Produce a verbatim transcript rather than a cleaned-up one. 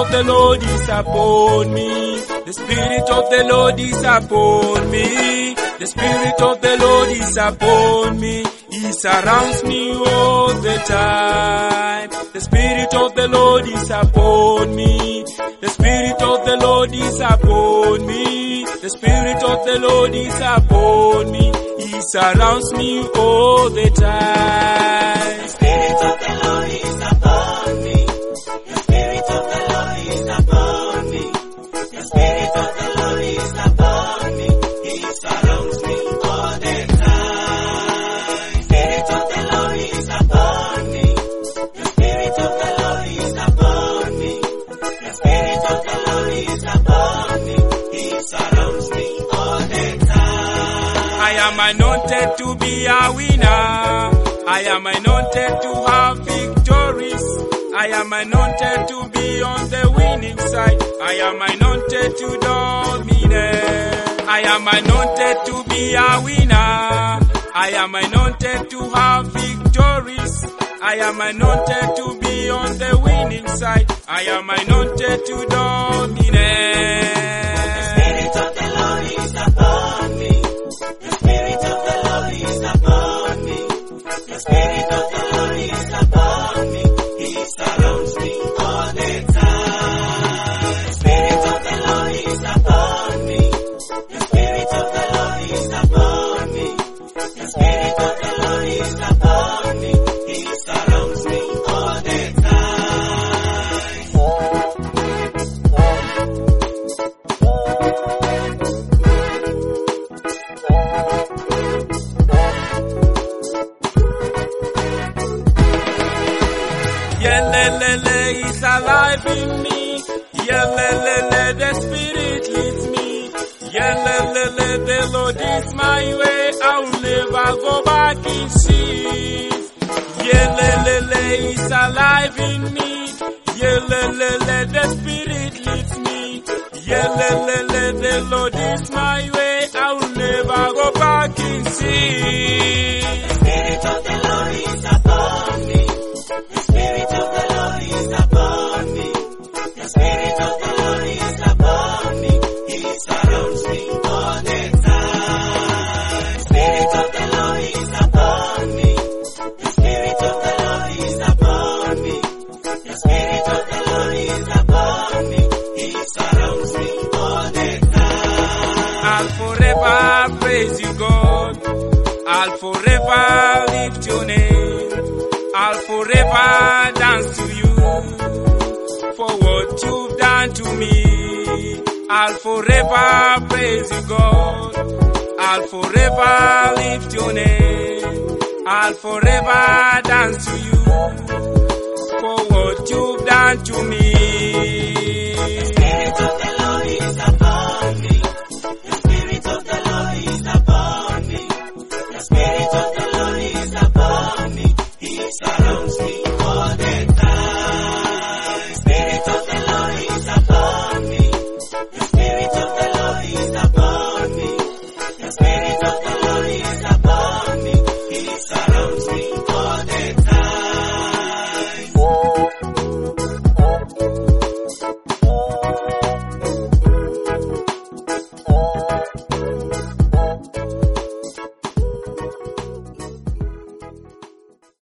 of the Lord is upon me. The Spirit of the Lord is upon me. The Spirit of the Lord is upon me. He surrounds me all the time. The Spirit of the Lord is upon me. The Spirit of the Lord is upon me. The Spirit of the Lord is upon me. He surrounds me all the time. The Spirit of the Lord is upon me. The Spirit of the Lord is upon me. The Spirit of the Lord is upon me. He surrounds me all the time. The Spirit of the Lord is upon me. The Spirit of the Lord is upon me. The Spirit of the Lord is upon me. He surrounds me all the time. I am anointed to be a winner. I am anointed to have victories. I am anointed to be on the winning side. I am anointed to dominate. I am anointed to be a winner. I am anointed to have victories. I am anointed to be on the winning side. I am anointed to dominate. The Spirit of the Lord is upon me. The Spirit of the Lord is upon me. The Spirit of the Lord is upon me. He surrounds me all the time. The Spirit of the Lord is upon me. The Spirit of the Lord is upon me. The Spirit of the Lord is upon me. He surrounds me all the Yelelele is alive in me. Yelelele, the Spirit leads me. Yelelele, the Lord is my way. I'll never go back in sheath. Yelelele is alive in me. Yelelele, the Spirit leads me. Yelelele, the Lord is my way. I'll never go back in sheath. The Spirit of the Lord is upon me. The Spirit of the Lord is upon me. The Spirit of the Lord is upon me. He surrounds me all the time. The Spirit of the Lord is upon me. The Spirit of the Lord is upon me. The Spirit of the Lord is upon me. He surrounds me all the time. I'll forever praise you, God. I'll forever lift your name. I'll forever dance to you for what you've done to me. I'll forever praise you, God. I'll forever lift your name. I'll forever dance to you for what you've done to me.